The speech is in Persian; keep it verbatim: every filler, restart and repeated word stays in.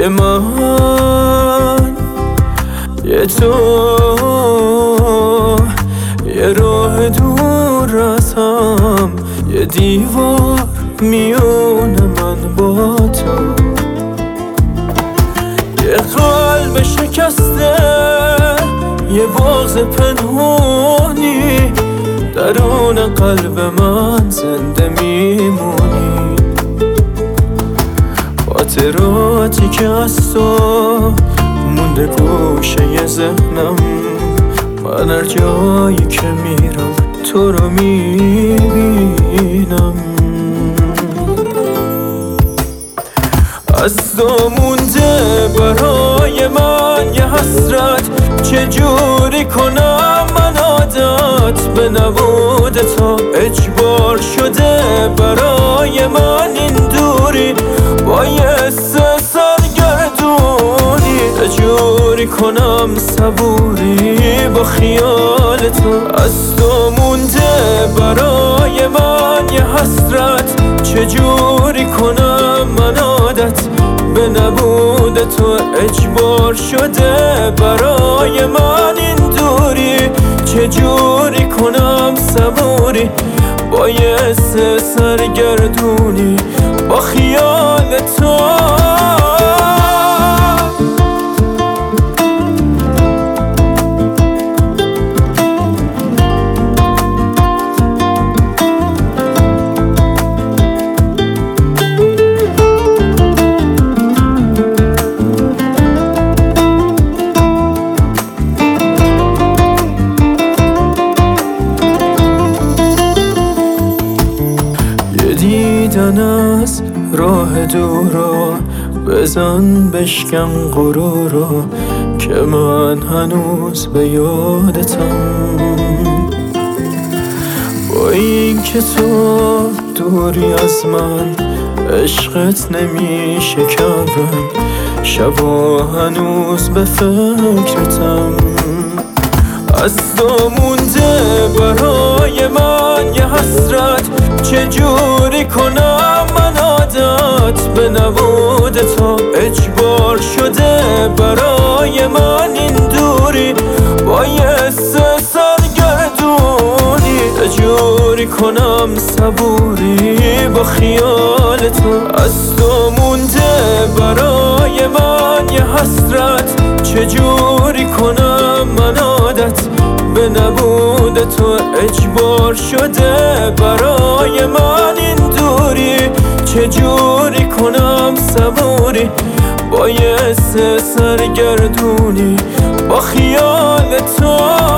که من یه تو یه راه دور ازم، یه دیوار میونه من با تو، یه قلب شکسته، یه بغض پنهانی، درون قلب من زنده میمونی. خاطراتی که از تو مونده گوشه ذهنم، من هر جایی که میرم تو رو میبینم. از تو مونده برای من یه حسرت، چجوری کنم من عادت به نبود تو، اجبار شده برای من این دوری، بایست سرگردونی، چجوری کنم صبوری با خیال تو. از تو مونده برای من یه حسرت، چجوری کنم من عادت به نبود تو، اجبار شده برای من این دوری، چجوری کنم صبوری بایست سرگردونی با خیال تو. دیدن از راه دورا، بزن بشکن غرورا که من هنوز به یادتم. با این که تو دوری از من، عشقت نمیشه کمرم، شبا هنوز به فکرتم. از تو مونده برای من یه حسرت، چجوری کنم من عادت به نبود تو، اجبار شده برای من این دوری، بایست سرگردونی، چجوری کنم صبوری با خیال تو. از تو مونده برای من یه حسرت، چجوری کنم من عادت به نبود تو، اجبار شده برای من این دوری، چجوری کنم صبوری بایست سرگردونی با خیال تو.